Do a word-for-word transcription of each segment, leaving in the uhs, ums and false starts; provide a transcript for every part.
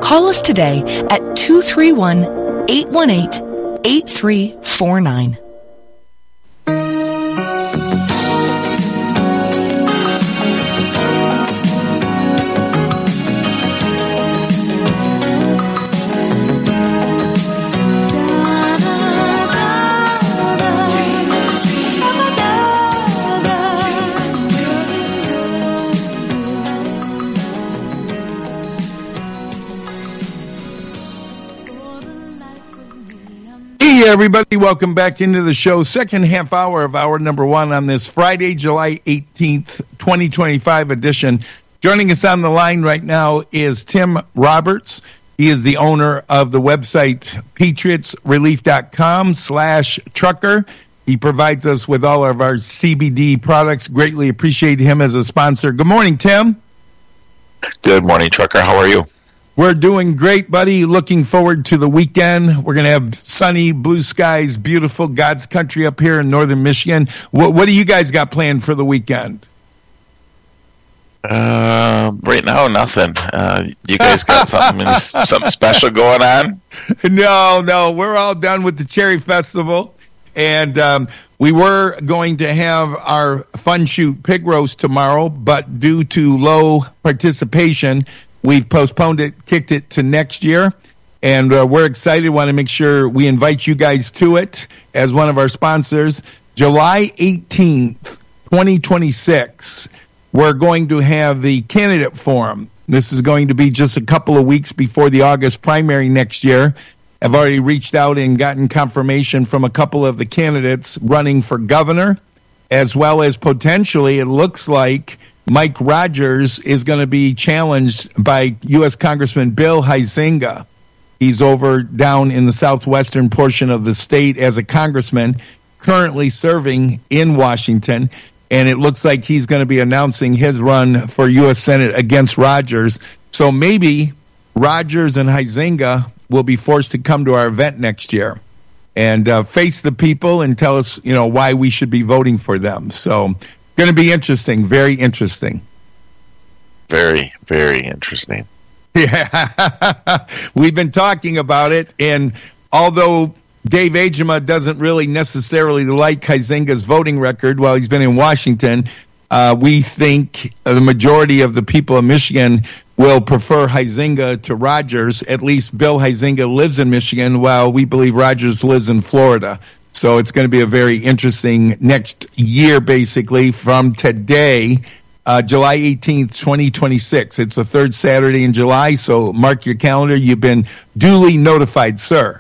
Call us today at two three one, eight one eight, eight three four nine. Hey everybody, welcome back into the show. Second half hour of hour number one on this Friday, July eighteenth, twenty twenty-five edition. Joining us on the line right now is Tim Roberts. He is the owner of the website patriotsrelief.com slash trucker. He provides us with all of our C B D products. Greatly appreciate him as a sponsor. Good morning, Tim. Good morning, trucker. How are you? We're doing great, buddy. Looking forward to the weekend. We're going to have sunny, blue skies, beautiful God's country up here in northern Michigan. What, what do you guys got planned for the weekend? Uh, right now, nothing. Uh, you guys got something something special going on? No, no. We're all done with the Cherry Festival. And um, we were going to have our Fun Shoot Pig Roast tomorrow, but due to low participation, we've postponed it, kicked it to next year, and uh, we're excited. Want to make sure we invite you guys to it as one of our sponsors. July eighteenth, twenty twenty-six, we're going to have the candidate forum. This is going to be just a couple of weeks before the August primary next year. I've already reached out and gotten confirmation from a couple of the candidates running for governor, as well as potentially, it looks like, Mike Rogers is going to be challenged by U S Congressman Bill Huizenga. He's over down in the southwestern portion of the state as a congressman, currently serving in Washington, and it looks like he's going to be announcing his run for U S Senate against Rogers. So maybe Rogers and Huizenga will be forced to come to our event next year and uh, face the people and tell us, you know, why we should be voting for them. So going to be interesting, very interesting. Very, very interesting. Yeah, we've been talking about it, and although Dave Agema doesn't really necessarily like Huizenga's voting record while he's been in Washington, uh, we think the majority of the people of Michigan will prefer Huizenga to Rogers. At least Bill Huizenga lives in Michigan, while we believe Rogers lives in Florida. So it's going to be a very interesting next year, basically, from today, uh, July eighteenth, twenty twenty-six. It's the third Saturday in July, so mark your calendar. You've been duly notified, sir.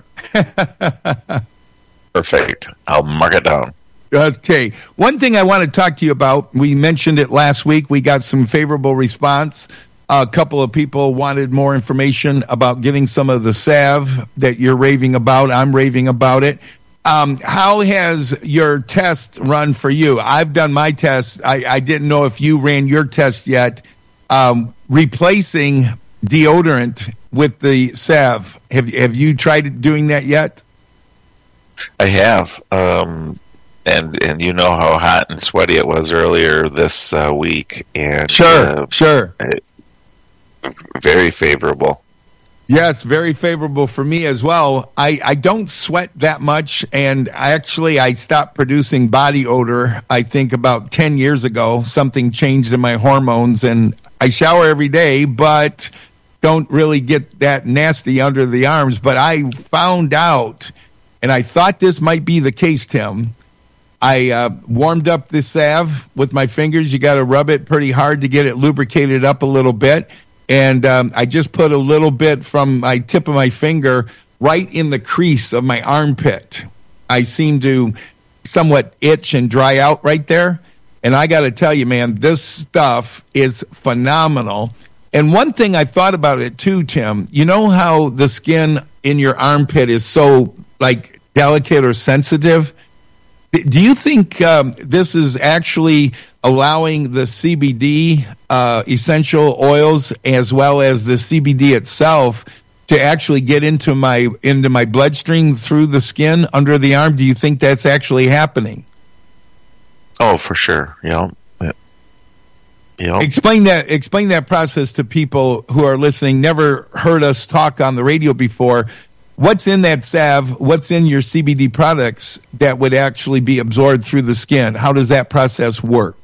Perfect. I'll mark it down. Okay. One thing I want to talk to you about, we mentioned it last week. We got some favorable response. A couple of people wanted more information about getting some of the salve that you're raving about. I'm raving about it. Um, how has your test run for you? I've done my test. I, I didn't know if you ran your test yet. Um, replacing deodorant with the salve. Have, have you tried doing that yet? I have. Um, and, and you know how hot and sweaty it was earlier this uh, week. And Sure, uh, sure. Very favorable. Yes, very favorable for me as well. I, I don't sweat that much, and I actually I stopped producing body odor, I think, about ten years ago. Something changed in my hormones, and I shower every day, but don't really get that nasty under the arms. But I found out, and I thought this might be the case, Tim. I uh, warmed up the salve with my fingers. You got to rub it pretty hard to get it lubricated up a little bit. And um, I just put a little bit from my tip of my finger right in the crease of my armpit. I seem to somewhat itch and dry out right there. And I got to tell you, man, this stuff is phenomenal. And one thing I thought about it too, Tim, you know how the skin in your armpit is so like delicate or sensitive? Do you think um, this is actually allowing the C B D uh, essential oils as well as the C B D itself to actually get into my into my bloodstream through the skin under the arm? Do you think that's actually happening? Oh, for sure. Yeah. Yep. Explain that. Explain that process to people who are listening. Never heard us talk on the radio before. What's in that salve? What's in your C B D products that would actually be absorbed through the skin? How does that process work?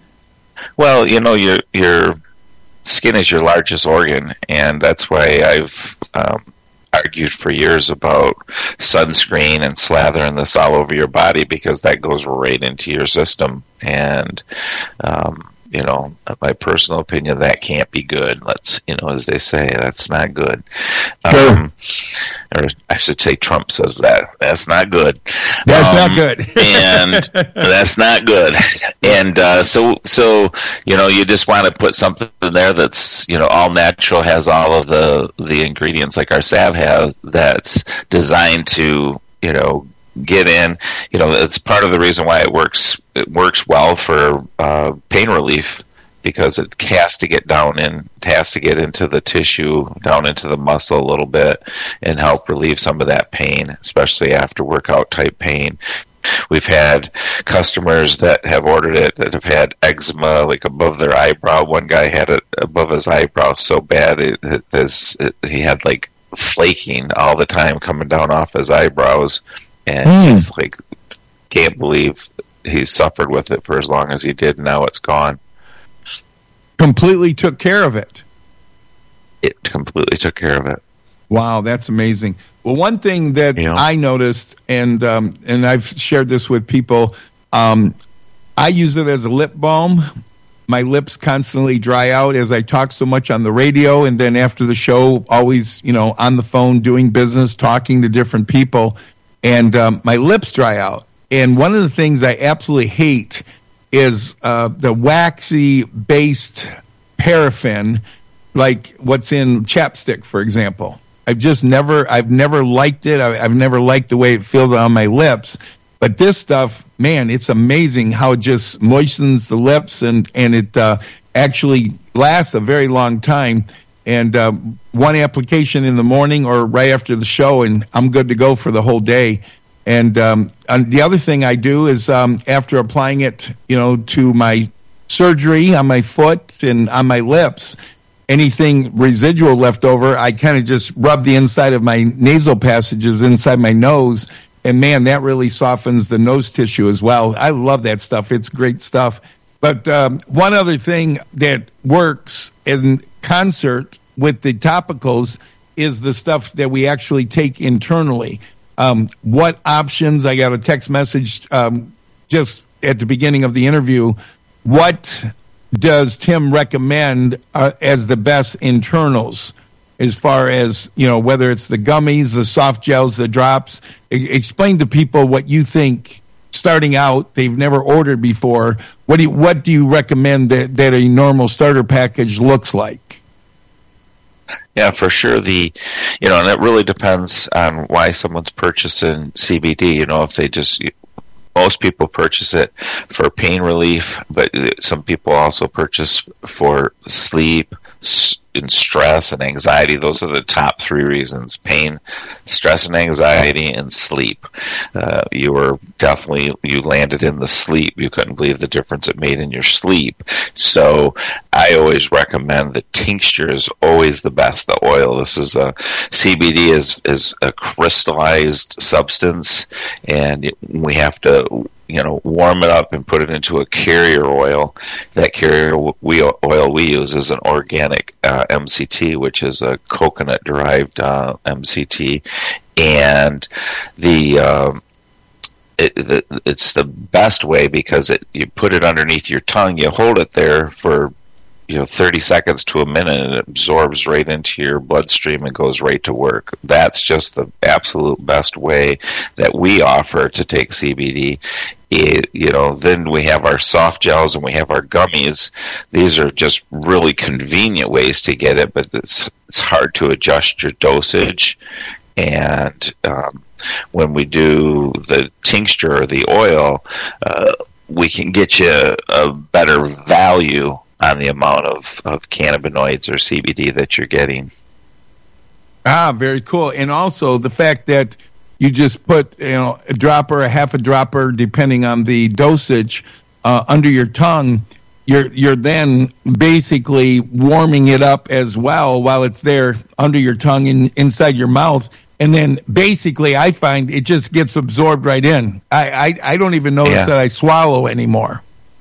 Well, you know, your your skin is your largest organ, and that's why I've um, argued for years about sunscreen and slathering this all over your body, because that goes right into your system. And um, you know, my personal opinion, that can't be good. Let's, you know, as they say, that's not good. Sure. Um, or I should say, Trump says that. That's not good. That's um, not good. and that's not good. And uh, so, so you know, you just want to put something in there that's, you know, all natural, has all of the the ingredients like our salve has, that's designed to, you know, get in. You know, it's part of the reason why it works. It works well for uh, pain relief, because it has to get down in, it has to get into the tissue, down into the muscle a little bit, and help relieve some of that pain, especially after workout type pain. We've had customers that have ordered it that have had eczema, like above their eyebrow. One guy had it above his eyebrow so bad it, it, it, he had like flaking all the time coming down off his eyebrows. And mm. he's like, can't believe he suffered with it for as long as he did. Now it's gone. Completely took care of it. It completely took care of it. Wow, that's amazing. Well, one thing that yeah. I noticed, and um, and I've shared this with people, um, I use it as a lip balm. My lips constantly dry out as I talk so much on the radio, and then after the show, always, you know, on the phone, doing business, talking to different people. And um, my lips dry out. And one of the things I absolutely hate is uh, the waxy-based paraffin, like what's in chapstick, for example. I've just never, I've never liked it. I, I've never liked the way it feels on my lips. But this stuff, man, it's amazing how it just moistens the lips, and and it uh, actually lasts a very long time. And uh, one application in the morning or right after the show, and I'm good to go for the whole day. And, um, and the other thing I do is um, after applying it, you know, to my surgery on my foot and on my lips, anything residual left over, I kind of just rub the inside of my nasal passages inside my nose. And, man, that really softens the nose tissue as well. I love that stuff. It's great stuff. But um, one other thing that works in concert with the topicals is the stuff that we actually take internally. Um, what options? I got a text message um, just at the beginning of the interview. What does Tim recommend uh, as the best internals, as far as, you know, whether it's the gummies, the soft gels, the drops? E- explain to people what you think. Starting out, they've never ordered before. What do you, what do you recommend that, that a normal starter package looks like? Yeah, for sure. The, you know, and it really depends on why someone's purchasing C B D. You know, if they just, most people purchase it for pain relief, but some people also purchase for sleep and stress and anxiety. Those are the top three reasons: pain, stress and anxiety, and sleep. Uh, you were definitely, you landed in the sleep. You couldn't believe the difference it made in your sleep. So I always recommend the tincture is always the best. The oil, this is a, C B D is, is a crystallized substance, and we have to, you know, warm it up and put it into a carrier oil. That carrier we, oil we use is an organic uh, M C T, which is a coconut-derived uh, M C T, and the, um, it, the it's the best way because it you put it underneath your tongue, you hold it there for, you know, thirty seconds to a minute, and it absorbs right into your bloodstream and goes right to work. That's just the absolute best way that we offer to take C B D. It, you know, then we have our soft gels and we have our gummies. These are just really convenient ways to get it, but it's it's hard to adjust your dosage. And um, when we do the tincture or the oil, uh, we can get you a better value on the amount of, of cannabinoids or C B D that you're getting. Ah, very cool. And also the fact that you just put, you know, a dropper, a half a dropper, depending on the dosage, uh, under your tongue, you're you're then basically warming it up as well while it's there under your tongue and inside your mouth. And then basically I find it just gets absorbed right in. I, I, I don't even notice yeah. that I swallow anymore.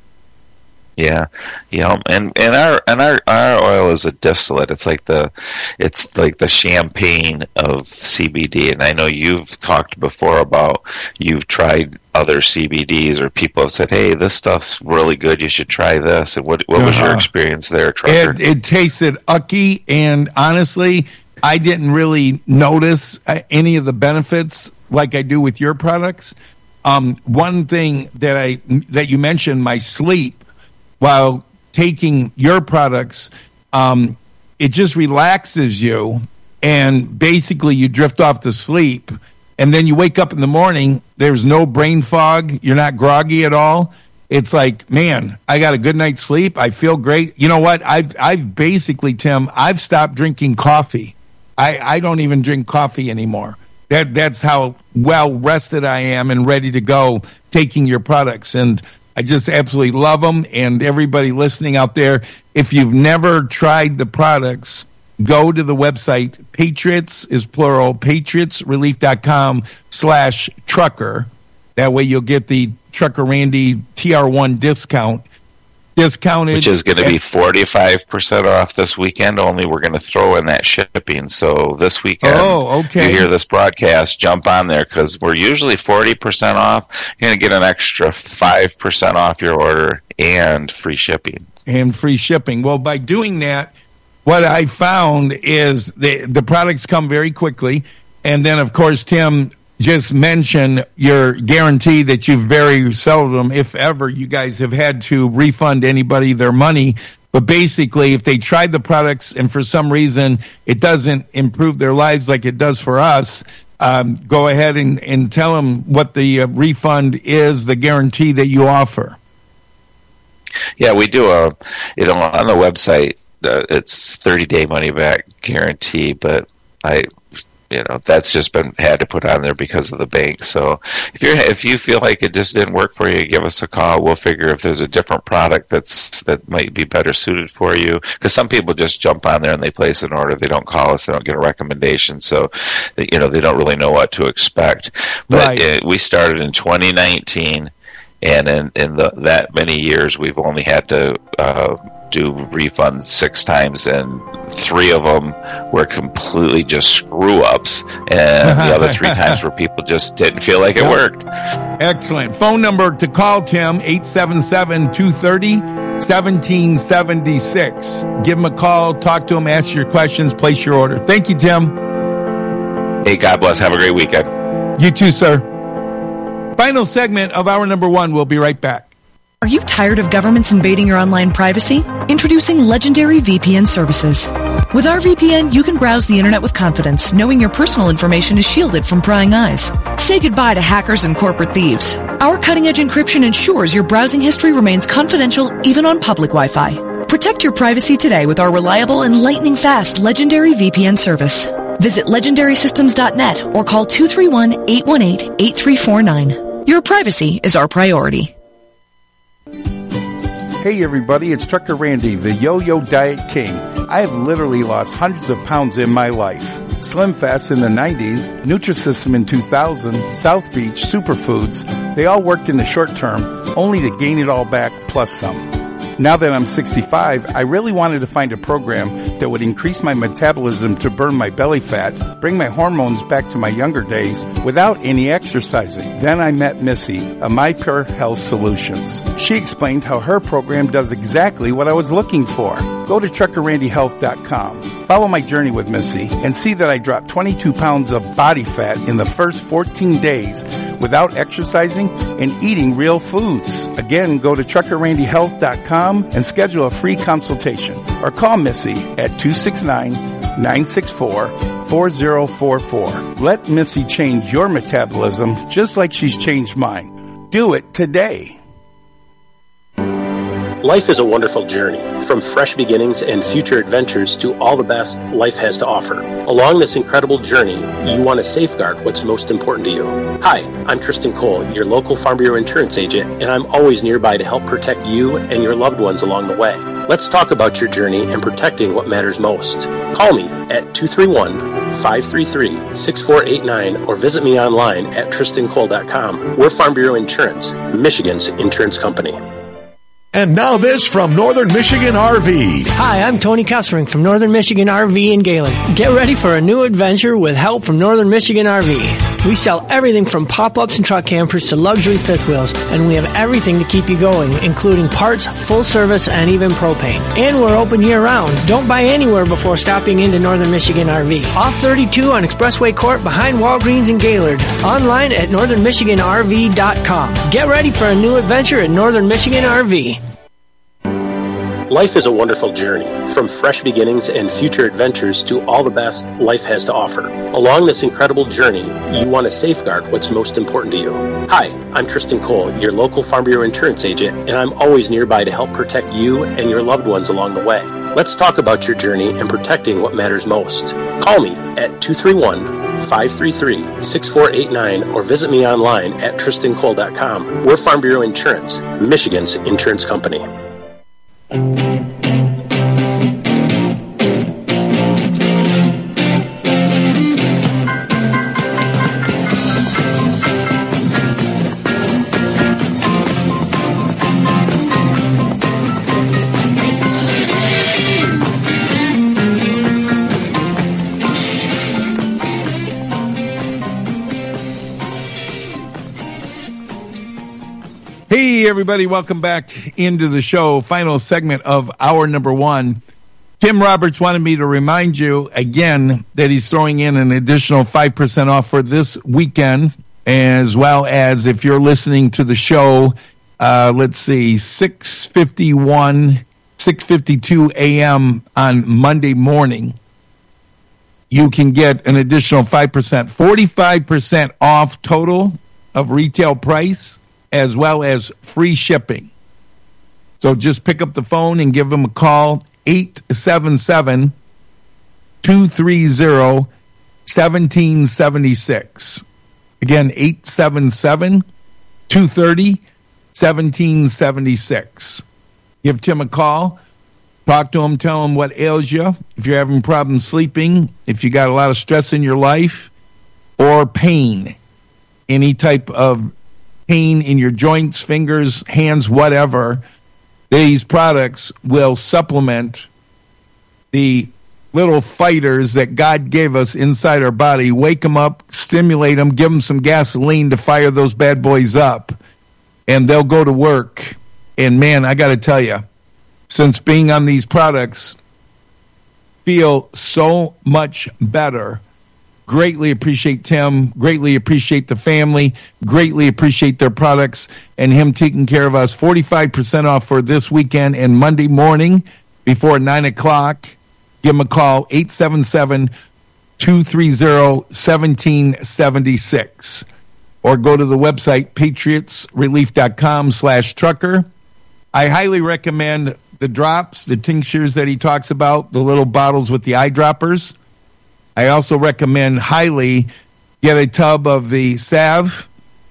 Yeah, yeah, and and our and our, our oil is a distillate. It's like the it's like the champagne of C B D. And I know you've talked before about you've tried other C B Ds, or people have said, "Hey, this stuff's really good. You should try this." And what what uh-huh. was your experience there, Trucker? It, it tasted ucky, and honestly, I didn't really notice any of the benefits like I do with your products. Um, one thing that I that you mentioned, my sleep. While taking your products, um, it just relaxes you, and basically you drift off to sleep, and then you wake up in the morning, there's no brain fog, you're not groggy at all. It's like, man, I got a good night's sleep, I feel great. You know what, I've, I've basically, Tim, I've stopped drinking coffee. I, I don't even drink coffee anymore. That That's how well rested I am and ready to go taking your products. And I just absolutely love them. And everybody listening out there, if you've never tried the products, go to the website. Patriots is plural, patriotsrelief.com slash trucker. That way you'll get the Trucker Randy T R one discount. Discounted. Which is going to be forty-five percent off this weekend, only we're going to throw in that shipping. So this weekend, oh, okay. you hear this broadcast, jump on there, because we're usually forty percent off. You're going to get an extra five percent off your order and free shipping. And free shipping. Well, by doing that, what I found is the, the products come very quickly. And then, of course, Tim just mention your guarantee that you've very seldom, if ever, you guys have had to refund anybody their money. But basically, if they tried the products and for some reason it doesn't improve their lives like it does for us, um, go ahead and, and tell them what the uh, refund is, the guarantee that you offer. Yeah, we do a, you know, on the website, uh, it's thirty-day money-back guarantee, but I... You know, that's just been had to put on there because of the bank. So if you're if you feel like it just didn't work for you, give us a call. We'll figure if there's a different product that's that might be better suited for you. Because some people just jump on there and they place an order. They don't call us. They don't get a recommendation. So you know they don't really know what to expect. But right. it, we started in twenty nineteen, and in in the, that many years, we've only had to uh, do refunds six times, and three of them were completely just screw ups, and the other three times where people just didn't feel like it worked. Excellent. Phone number to call, Tim, eight seven seven, two three zero, one seven seven six. Give him a call, talk to him, ask your questions, place your order. Thank you, Tim. Hey, God bless. Have a great weekend. You too, sir. Final segment of hour number one. We'll be right back. Are you tired of governments invading your online privacy? Introducing Legendary V P N services. With our V P N, you can browse the internet with confidence, knowing your personal information is shielded from prying eyes. Say goodbye to hackers and corporate thieves. Our cutting-edge encryption ensures your browsing history remains confidential even on public Wi-Fi. Protect your privacy today with our reliable and lightning-fast Legendary V P N service. Visit legendary systems dot net or call two three one, eight one eight, eight three four nine. Your privacy is our priority. Hey everybody, it's Trucker Randy, the Yo-Yo Diet King. I have literally lost hundreds of pounds in my life. Slim Fast in the nineties, Nutrisystem in two thousand, South Beach, Superfoods, they all worked in the short term, only to gain it all back plus some. Now that I'm sixty-five, I really wanted to find a program that would increase my metabolism to burn my belly fat, bring my hormones back to my younger days without any exercising. Then I met Missy of MyPure Health Solutions. She explained how her program does exactly what I was looking for. Go to trucker randy health dot com. Follow my journey with Missy and see that I dropped twenty-two pounds of body fat in the first fourteen days without exercising and eating real foods. Again, go to trucker randy health dot com and schedule a free consultation or call Missy at two six nine, nine six four, four zero four four. Let Missy change your metabolism just like she's changed mine. Do it today. Life is a wonderful journey. From fresh beginnings and future adventures to all the best life has to offer. Along this incredible journey, you want to safeguard what's most important to you. Hi, I'm Tristan Cole, your local Farm Bureau insurance agent, and I'm always nearby to help protect you and your loved ones along the way. Let's talk about your journey and protecting what matters most. Call me at two three one, five three three, six four eight nine or visit me online at tristan cole dot com. We're Farm Bureau Insurance, Michigan's insurance company. And now this from Northern Michigan R V. Hi, I'm Tony Kessering from Northern Michigan R V in Gaylord. Get ready for a new adventure with help from Northern Michigan R V. We sell everything from pop-ups and truck campers to luxury fifth wheels, and we have everything to keep you going, including parts, full service, and even propane. And we're open year-round. Don't buy anywhere before stopping into Northern Michigan R V. Off thirty-two on Expressway Court behind Walgreens in Gaylord. Online at northern michigan r v dot com. Get ready for a new adventure at Northern Michigan R V. Life is a wonderful journey. From fresh beginnings and future adventures to all the best life has to offer. Along this incredible journey, you want to safeguard what's most important to you. Hi, I'm Tristan Cole, your local Farm Bureau insurance agent, and I'm always nearby to help protect you and your loved ones along the way. Let's talk about your journey and protecting what matters most. Call me at two three one, five three three, six four eight nine or visit me online at tristan cole dot com. We're Farm Bureau Insurance, Michigan's insurance company. Hey, everybody, welcome back into the show. Final segment of hour number one. Tim Roberts wanted me to remind you again that he's throwing in an additional five percent off for this weekend, as well as if you're listening to the show, uh, let's see, six fifty-one, six fifty-two a.m. on Monday morning, you can get an additional five percent, forty-five percent off total of retail price, as well as free shipping. So just pick up the phone and give them a call, eight seven seven, two three zero, one seven seven six. Again, eight seven seven, two three zero, one seven seven six. Give Tim a call. Talk to him, tell him what ails you. If you're having problems sleeping, if you got a lot of stress in your life, or pain, any type of pain in your joints, fingers, hands, whatever, these products will supplement the little fighters that God gave us inside our body, wake them up, stimulate them, give them some gasoline to fire those bad boys up, and they'll go to work. And man, I got to tell you, since being on these products, feel so much better. Greatly appreciate Tim, greatly appreciate the family, greatly appreciate their products and him taking care of us. forty-five percent off for this weekend and Monday morning before nine o'clock. Give him a call, eight seven seven, two three zero, one seven seven six. Or go to the website, patriots relief dot com slash trucker. I highly recommend the drops, the tinctures that he talks about, the little bottles with the eyedroppers. I also recommend highly get a tub of the salve.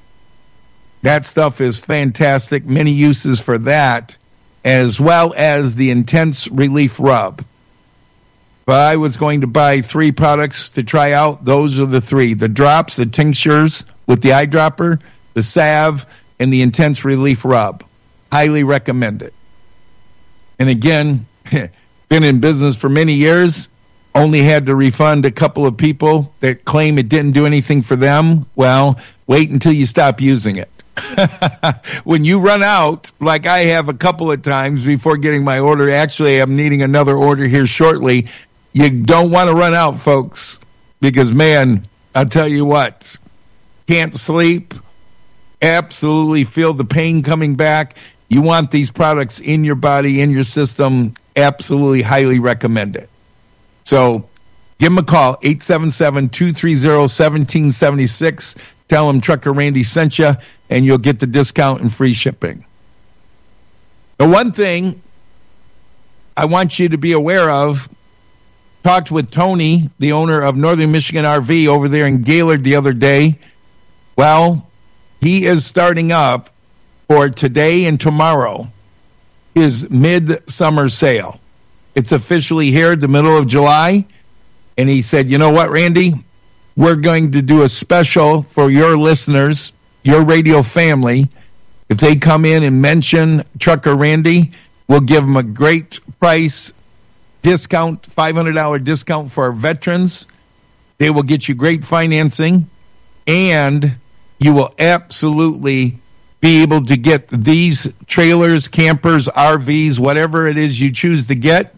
That stuff is fantastic. Many uses for that, as well as the Intense Relief Rub. If I was going to buy three products to try out, those are the three. The drops, the tinctures with the eyedropper, the salve, and the Intense Relief Rub. Highly recommend it. And again, been in business for many years. Only had to refund a couple of people that claim it didn't do anything for them. Well, wait until you stop using it. When you run out, like I have a couple of times before getting my order, actually I'm needing another order here shortly. You don't want to run out, folks, because man, I'll tell you what, can't sleep, absolutely feel the pain coming back. You want these products in your body, in your system, absolutely highly recommend it. So give him a call, eight seven seven, two three zero, one seven seven six. Tell him Trucker Randy sent you, and you'll get the discount and free shipping. The one thing I want you to be aware of, talked with Tony, the owner of Northern Michigan R V over there in Gaylord the other day. Well, he is starting up for today and tomorrow his midsummer sale. It's officially here at the middle of July. And he said, you know what, Randy? We're going to do a special for your listeners, your radio family. If they come in and mention Trucker Randy, we'll give them a great price discount, five hundred dollars discount for our veterans. They will get you great financing, and you will absolutely be able to get these trailers, campers, R Vs, whatever it is you choose to get,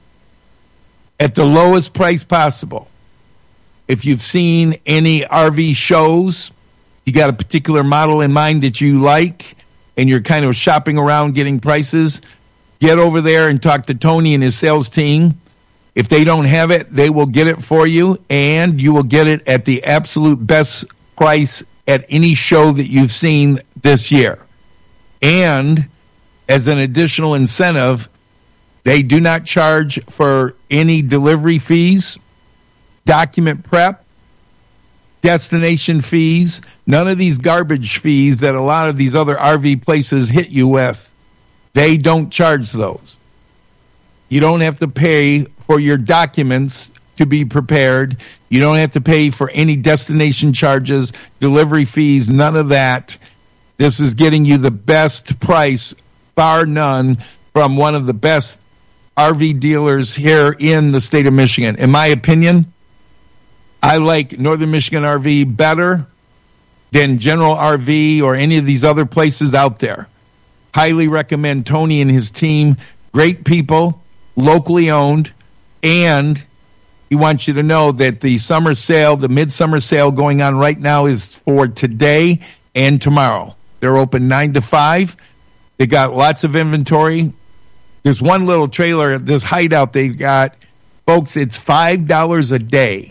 at the lowest price possible. If you've seen any R V shows, you got a particular model in mind that you like, and you're kind of shopping around getting prices, get over there and talk to Tony and his sales team. If they don't have it, they will get it for you, and you will get it at the absolute best price at any show that you've seen this year. And as an additional incentive, they do not charge for any delivery fees, document prep, destination fees, none of these garbage fees that a lot of these other R V places hit you with. They don't charge those. You don't have to pay for your documents to be prepared. You don't have to pay for any destination charges, delivery fees, none of that. This is getting you the best price, bar none, from one of the best R V dealers here in the state of Michigan. In my opinion, I like Northern Michigan R V better than General R V or any of these other places out there. Highly recommend Tony and his team. Great people, locally owned, and he wants you to know that the summer sale, the midsummer sale going on right now is for today and tomorrow. They're open nine to five. They got lots of inventory. There's one little trailer at this hideout they got. Folks, it's five dollars a day.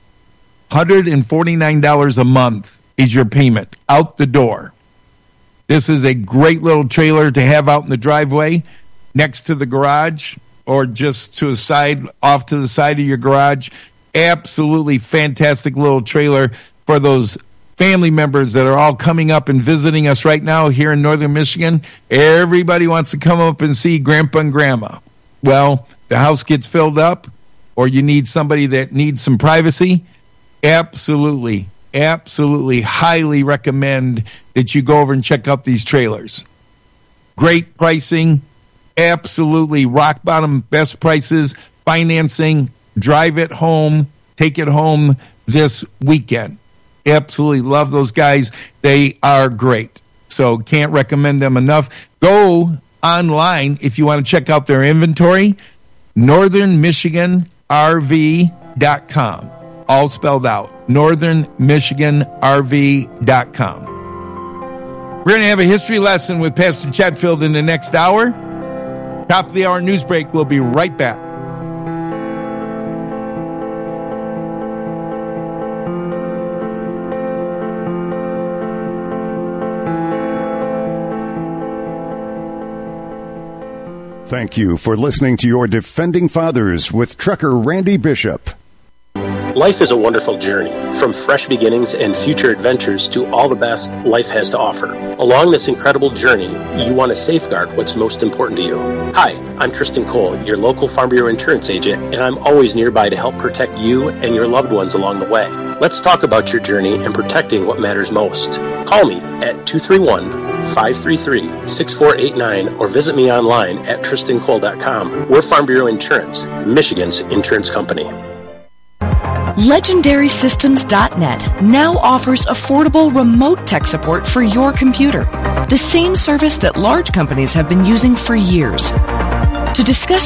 one hundred forty-nine dollars a month is your payment out the door. This is a great little trailer to have out in the driveway next to the garage or just to a side, off to the side of your garage. Absolutely fantastic little trailer for those family members that are all coming up and visiting us right now here in Northern Michigan. Everybody wants to come up and see Grandpa and Grandma. Well, the house gets filled up, or you need somebody that needs some privacy. Absolutely, absolutely highly recommend that you go over and check out these trailers. Great pricing, absolutely rock bottom best prices, financing, drive it home, take it home this weekend. Absolutely love those guys. They are great. So can't recommend them enough. Go online if you want to check out their inventory, northern michigan r v dot com. All spelled out, northern michigan r v dot com. We're going to have a history lesson with Pastor Chatfield in the next hour. Top of the hour news break. We'll be right back. Thank you for listening to your Defending Fathers with Trucker Randy Bishop. Life is a wonderful journey, from fresh beginnings and future adventures to all the best life has to offer. Along this incredible journey, you want to safeguard what's most important to you. Hi, I'm Tristan Cole, your local Farm Bureau insurance agent, and I'm always nearby to help protect you and your loved ones along the way. Let's talk about your journey and protecting what matters most. Call me at two three one, five three three, six four eight nine or visit me online at tristan cole dot com. We're Farm Bureau Insurance, Michigan's insurance company. Legendary Systems dot net now offers affordable remote tech support for your computer, the same service that large companies have been using for years. To discuss